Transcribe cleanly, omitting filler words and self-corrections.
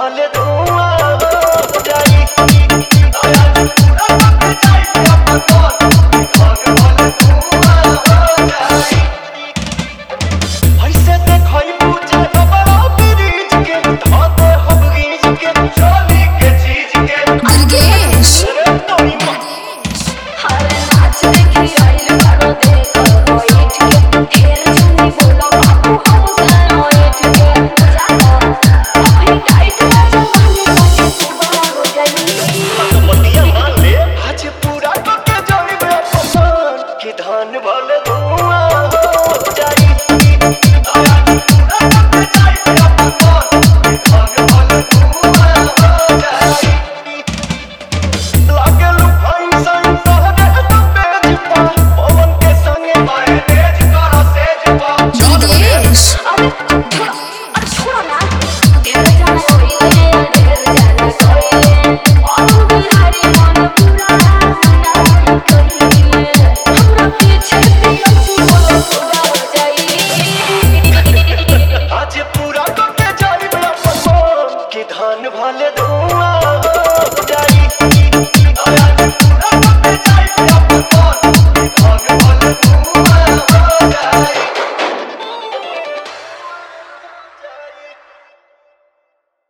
भले धुआं हो जाई। ऐसे देखई पूजे बड़ा ब्रिज के धाते हम गीज के चोली के चीज के दुर्गेश तोरी मां हर नाच देखी आइल बारो देखो बैठ के ढेर जनी बोला बाबू हम जानो बैठ के जानो अभी टाइट है जवानी बाकी सुबह हो जाई। मतिया मान ले आज पूरा के जाई बे पसंद कि धान भले धुआं हो जाई। लागलू फाइन साइन तहरे तो पेज पा पवन के संगे मैनेज कर सेज पा दुर्गेश अरे छोड़ो ना ढेर जाना कोई ढेर जाना कोई और बिहारी मन पूरा ना कोई हमरा पीछे पीछे बोले पूरा हो जाई। आज पूरा के जाई बे पसंद कि धान भले